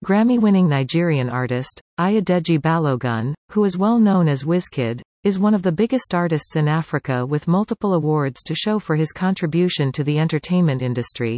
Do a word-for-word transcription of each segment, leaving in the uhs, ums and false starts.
Grammy-winning Nigerian artist, Ayodeji Balogun, who is well known as Wizkid, is one of the biggest artists in Africa with multiple awards to show for his contribution to the entertainment industry.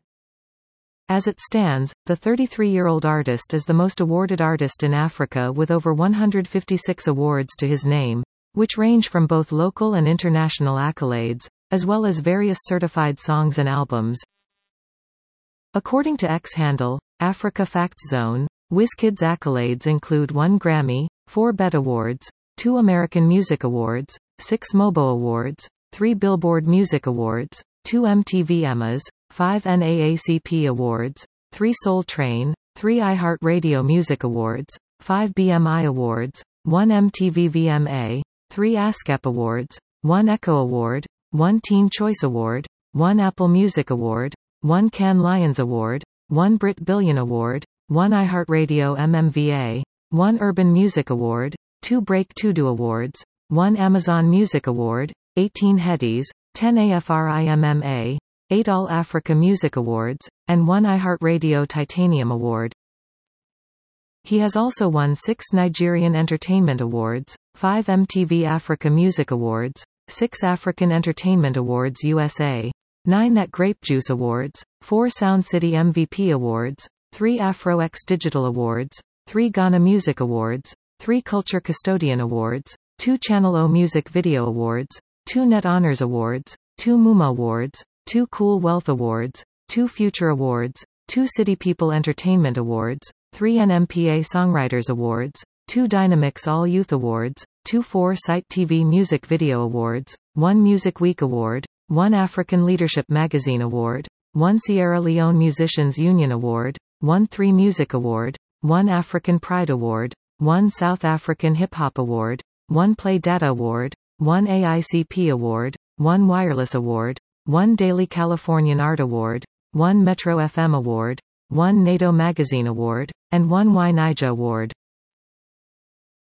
As it stands, the thirty-three-year-old artist is the most awarded artist in Africa with over one hundred fifty-six awards to his name, which range from both local and international accolades, as well as various certified songs and albums. According to X Handle, Africa Facts Zone, Wizkid's accolades include one Grammy, four B E T Awards, two American Music Awards, six MOBO Awards, three Billboard Music Awards, two M T V Emmas, five N double A C P Awards, three Soul Train, three iHeartRadio Music Awards, five B M I Awards, one M T V V M A, three ASCAP Awards, one Echo Award, one Teen Choice Award, one Apple Music Award, one Cannes Lions Award, one Brit Billion Award, one iHeartRadio M M V A, one Urban Music Award, two Break-To-Do Awards, one Amazon Music Award, eighteen Headies, ten AFRIMMA, eight All Africa Music Awards, and one iHeartRadio Titanium Award. He has also won six Nigerian Entertainment Awards, five M T V Africa Music Awards, six African Entertainment Awards U S A, nine That Grape Juice Awards, four Sound City M V P Awards, three Afro X Digital Awards, three Ghana Music Awards, three Culture Custodian Awards, two Channel O Music Video Awards, two Net Honors Awards, two MUMA Awards, two Cool Wealth Awards, two Future Awards, two City People Entertainment Awards, three N M P A Songwriters Awards, two Dynamix All Youth Awards, two Foresight T V Music Video Awards, one Music Week Award, one African Leadership Magazine Award, one Sierra Leone Musicians Union Award, one Three Music Award, one African Pride Award, one South African Hip Hop Award, one Play Data Award, one A I C P Award, one Wireless Award, one Daily Californian Art Award, one Metro F M Award, one NATO Magazine Award, and one Y Naija Award.